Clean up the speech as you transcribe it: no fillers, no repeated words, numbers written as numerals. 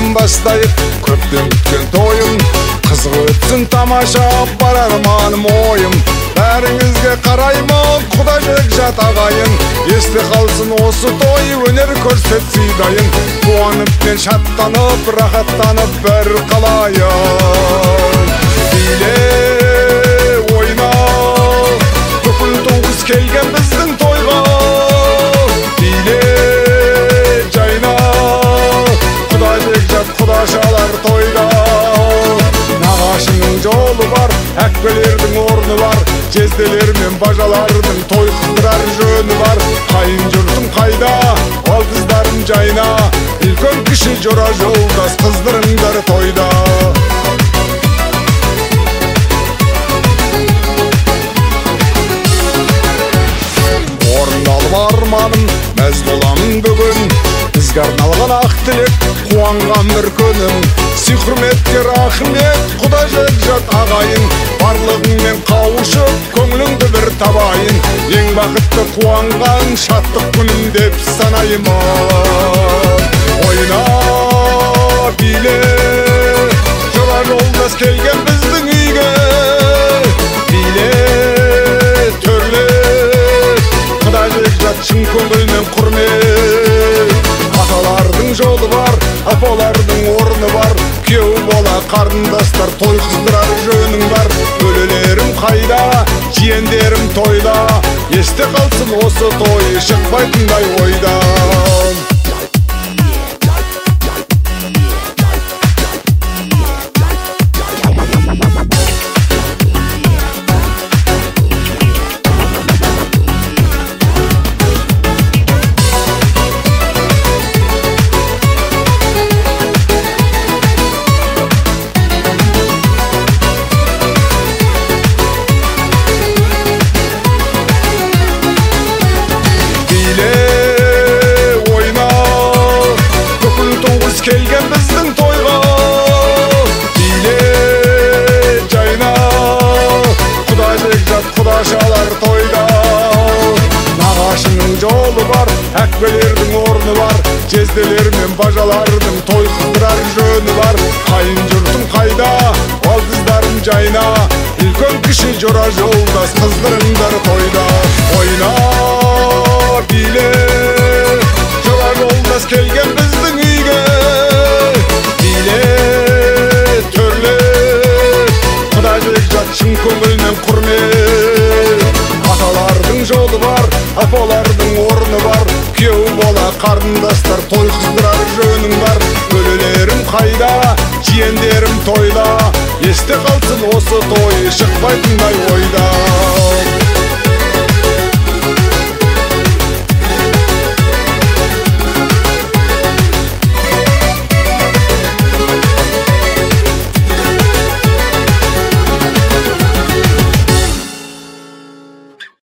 тойдан бастайық көптен күткен тойым, қызық өтсін тамаша бар арманым ойым. Бәріңізге қараймын құда жекжат ағайын, есте қалсын осы той өнер көрсетсей дайын. Қуанып пен шаттанып рахаттанып бір қалайын. Биле ойна бүкіл туыс келген біздің тойға, биле жайна құда жекжат құдашалар тойда. Нағашының жолы бар, әкпелердің орны бар, жезделер мен бажалардың той қыздырар жөні бар. Қайын жұртым қайда, ал қыздарым жайна, үлкен кіші жора жолдас қыздырыңдар тойда. Орындалып арманым, мәз боламын бүгін, бізге арналған ақ тілек қуанған бір күнім. Сый-құрметке рахмет құда жекжат ағайын, барлығыңмен қауышып көңіліңді бір табайын. Ең бақытты қуанған шаттық күнім деп санаймын. Ойна биле жора жолдас келген біздің үйге, биле төрле құда жекжат шын көңілмен құрмет. Аталардың жолы бар, апалардың орны бар, күйеу бола қарындастар той қыздырар жөнің бар. Бөлелерім қайда, жиендерім тойда, есте қалсын осы той шықпайтындай ойдан. Келген біздің тойға, биле жайна құда жекжат құдашалар тойда. Нағашының жолы бар, әкпелердің орны бар, жезделер мен бажалардың той қыздырар жөні бар. Қайын жұртым қайда, ал қыздарым жайна, үлкен кіші жора жолдас қыздырыңдар тойда. Ойна биле жора жолдас келген біздің үйге, шын көңілмен құрмет. Аталардың жолы бар, апалардың орны бар, күйеу бола қарындастар той қыздырар жөнің бар. Бөлелерім қайда, жиендерім тойда, есте қалсын осы той шықпайтындай ойда.